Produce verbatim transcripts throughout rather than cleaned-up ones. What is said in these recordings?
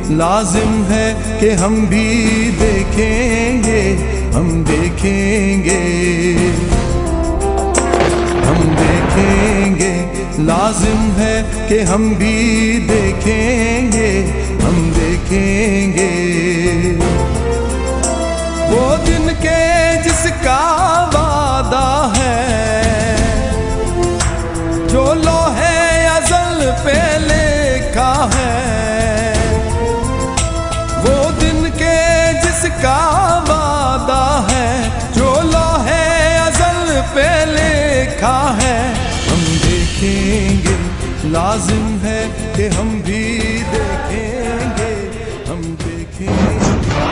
लाजिम है कि हम भी देखेंगे, हम देखेंगे, हम देखेंगे। लाजिम है कि हम भी देखेंगे, हम देखेंगे। वो दिन के जिसका वादा है, जो लोहे अज़ल पे लिखा है। वो दिन के जिसका वादा है, जो लोहे अज़ल पे लिखा है। हम देखेंगे, लाजिम है कि हम भी देखेंगे, हम देखेंगे।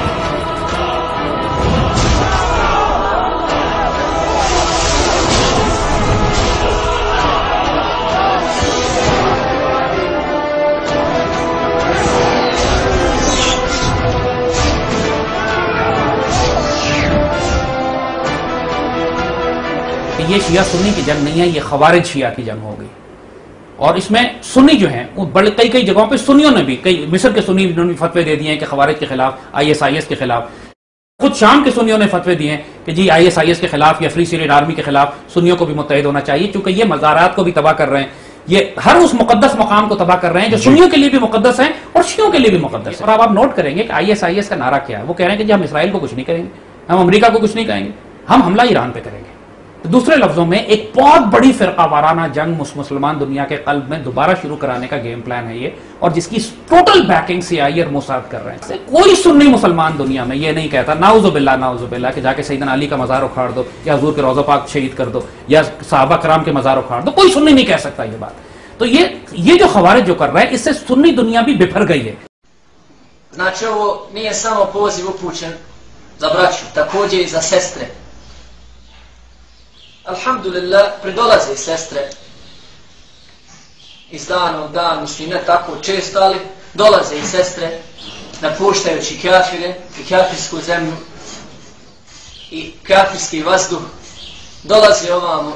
ये शिया सुन्नी की जंग नहीं है, ये खवारिज शिया की जंग हो गई। और इसमें सुन्नी जो हैं वो बड़े कई कई जगहों पे सुन्नियों ने भी, कई मिस्र के सुन्नी ने फतवे दे दिए हैं कि खवारिज के खिलाफ, आईएसआईएस के खिलाफ। खुद शाम के सुन्नियों ने फतवे दिए हैं कि जी आईएसआईएस के खिलाफ या फ्री सीरियन आर्मी के खिलाफ सुन्नियों को भी मुत्तहिद होना चाहिए, क्योंकि ये मज़ारात को भी तबाह कर रहे हैं, ये हर उस मुकद्दस मकाम को तबाह कर रहे हैं जो सुन्नियों के लिए भी मुकद्दस है और शियों के लिए भी मुकद्दस है। और अब आप नोट करेंगे कि आईएसआईएस का नारा क्या है। वो कह रहे हैं कि जी हम इसराइल को कुछ नहीं करेंगे, हम अमेरिका को कुछ नहीं कहेंगे, हम हमला ईरान पे करेंगे। तो दूसरे लफ्जों में एक बहुत बड़ी फिरका वाराना जंग मुसलमान दुनिया के कल्ब में दोबारा शुरू कराने का गेम प्लान है ये, और जिसकी टोटल बैकिंग सीआईए और मोसाद कर रहे हैं। कोई सुन्नी मुसलमान दुनिया में ये नहीं कहता नाउजुबिल्लाह नाउजुबिल्लाह कि जाके सैयदना अली का मजार उखाड़ दो या हुजूर के रोज़ा पाक शहीद कर दो या सहाबा कराम के मजार उखाड़ दो। कोई सुन्नी नहीं कह सकता ये बात। तो ये ये जो खवारिज जो कर रहा है, इससे सुन्नी दुनिया भी बिफर गई है। Znači ovo nije samo poziv upućen za braću, također i za sestre. Alhamdulillah, pridolaze sestre iz dana u dan, mislim ne tako često, ali dolaze i sestre napuštajući kafire i kafirsku zemlju i kafirski vazduh, dolaze ovamo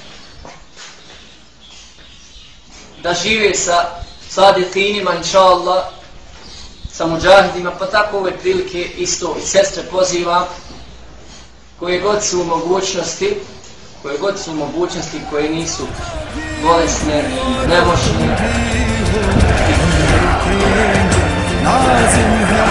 da žive sa sadiqinima, inša Allah, sa muđahidima, pa tako ove prilike isto i sestre pozivam koje god su u mogućnosti, koje god su mogućnosti, koje nisu bolesne, nemoćne.